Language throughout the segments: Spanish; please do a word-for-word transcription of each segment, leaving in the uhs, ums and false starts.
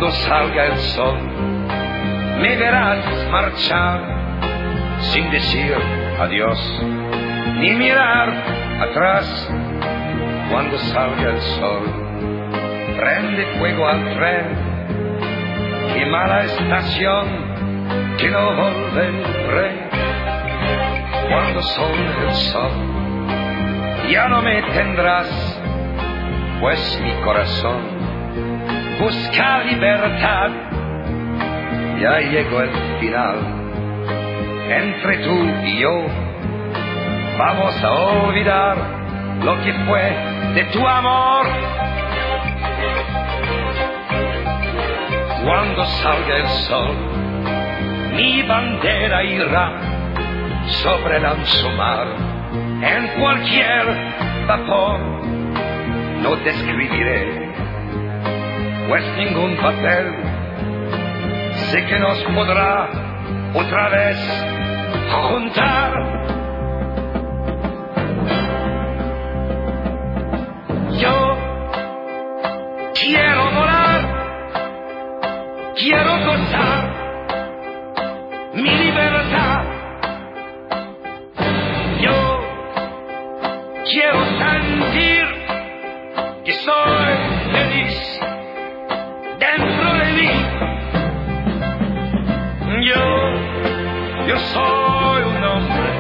Cuando salga el sol, me verás marchar sin decir adiós, ni mirar atrás. Cuando salga el sol, prende fuego al tren, quema la estación, que no volveré. Cuando salga el sol, ya no me tendrás, pues mi corazón busca libertad. Ya llegó el final, entre tú y yo, vamos a olvidar lo que fue de tu amor. Cuando salga el sol, mi bandera irá sobre el ancho mar, en cualquier vapor. No te escribiré, pues ningún papel sé que nos podrá otra vez juntar. Yo quiero volar, quiero gozar mi libertad. Yo quiero sentir que soy feliz dentro de mí. Yo, yo soy un hombre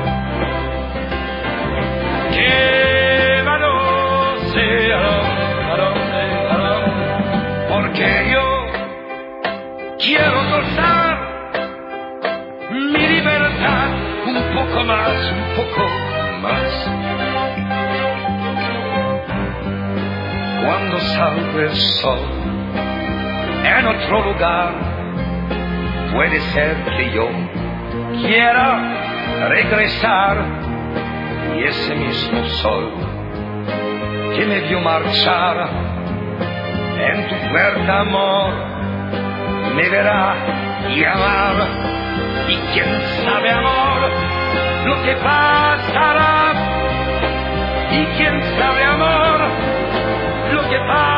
que va no sé a dónde, a dónde, a dónde, porque yo quiero gozar mi libertad un poco más, un poco más. Cuando salga el sol en otro lugar, puede ser que yo quiera regresar, y ese mismo sol que me vio marchar en tu puerta, amor, me verá llamar. Y quién sabe, amor, lo que pasará. Y quién sabe, amor, lo que pasará.